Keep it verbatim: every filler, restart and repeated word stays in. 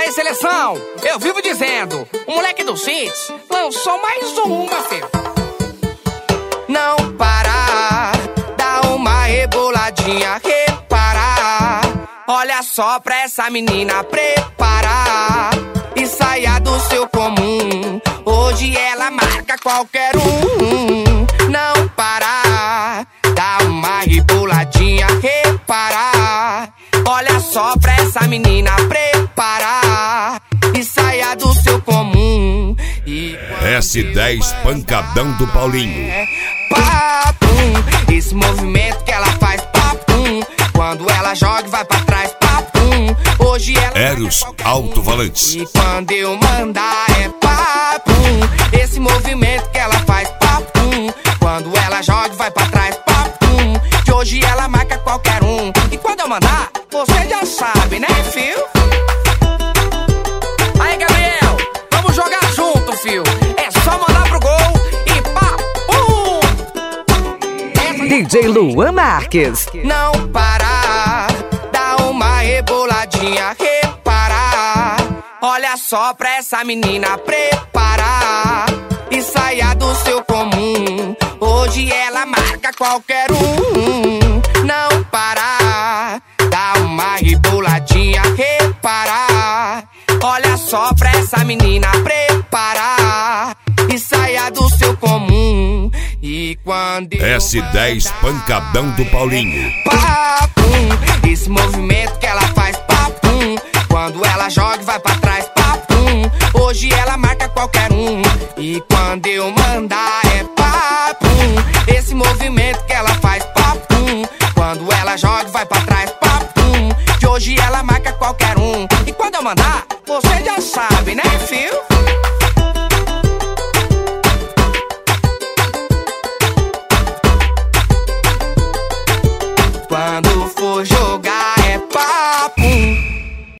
aí, seleção, eu vivo dizendo, o moleque do Cits lançou mais uma, filho. Não para, dá uma reboladinha, reparar. Olha só pra essa menina preparar e saia do seu comum. Hoje ela marca qualquer um. Não parar, dá uma reboladinha, reparar. Olha só pra essa menina preparar e saia do seu comum. E S dez Pancadão do Paulinho. Papum, esse movimento que ela faz, papum. Quando ela joga e vai pra trás, papum. Hoje ela Eros Alto-Falantes. E quando eu mandar é papum. Esse movimento que ela faz, papum. Quando ela joga e vai pra trás, papum. Que hoje ela marca qualquer um. E quando eu mandar, você já sabe, né, fio? Aí, Gabriel, vamos jogar junto, fio. É só mandar pro gol e papum. D J Luan Marques. Não parar, dá uma reboladinha, reparar. Olha só pra essa menina preparar e saia do seu comum. Hoje ela marca qualquer um. Não parar, dá uma reboladinha, reparar. Olha só pra essa menina preparar e saia do seu comum. E quando eu S dez Pancadão do Paulinho. Papum, esse movimento que ela faz, papum. Quando ela joga e vai pra trás, papum. Hoje ela marca qualquer um. E quando eu mandar é papum. Esse movimento que ela faz, papum. Quando ela joga e vai pra trás, papum. Que hoje ela marca qualquer um. E quando eu mandar, você já sabe, né, fio?